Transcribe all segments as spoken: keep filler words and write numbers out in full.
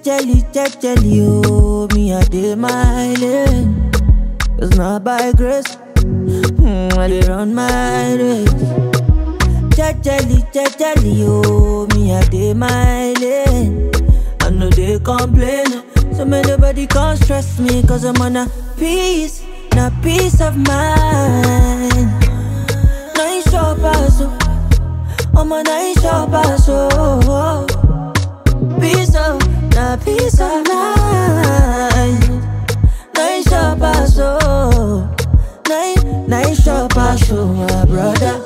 Jejely, jejely, oh, me I dey my lane. It's not by grace, mm, I dey run my race. Jejely, jejely, oh, me I dey my lane. I know they complain, so may nobody come stress me, cause I'm on a peace, not peace of mind. Nice shop, so I'm a nice shop, so peace of, not peace of mind. Nice shop, so nice, nice shop, so my brother.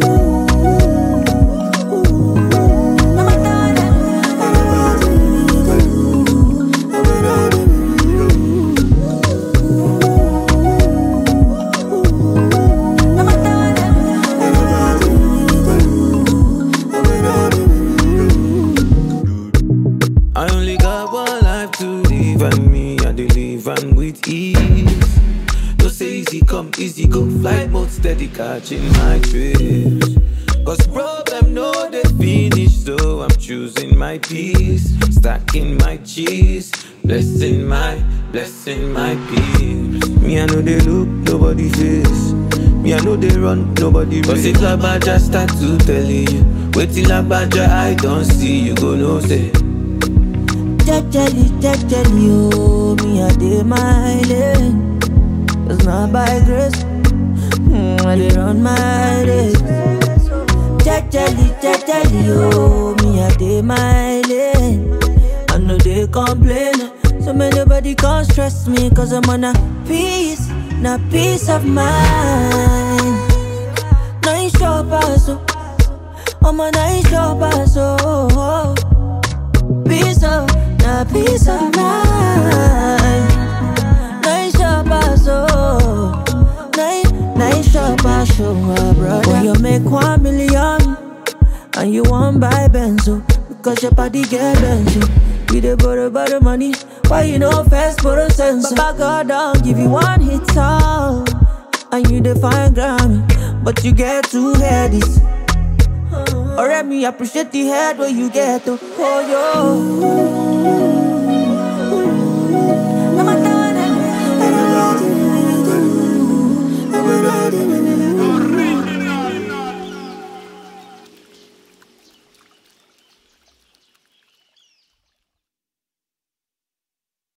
I only got one life to live, and me, I dey live and with ease. Don't say easy come, easy go, flight mode steady catching my trips. Cause problem no they finish, so I'm choosing my peace. Stacking my cheese, blessing my, blessing my peace. Me I know they look, nobody face. Me I know they run, nobody race. Cause if Labaja start to tell you, wait till Labaja I don't see, you go no say. Jejely, jejely, oh, me I dey my lane. It's not by grace, mm, I dey run my race. Jejely, jejely, oh, me I dey my lane. I know they complain, so may nobody come stress me, cause I'm on a peace, not peace of mind. Nice shop, so I'm a nice shop, so peace of, not peace of mind. Nice shop, so nice, nice shop, so my brother. When you make one million and you want buy benzo, because your body get benzo. You dey borrow borrow money, why you know first borrow sense? Baba God don't give you one hit song, and you define Grammy, but you get two headies. Alright, me appreciate the head where you get to. Oh yo.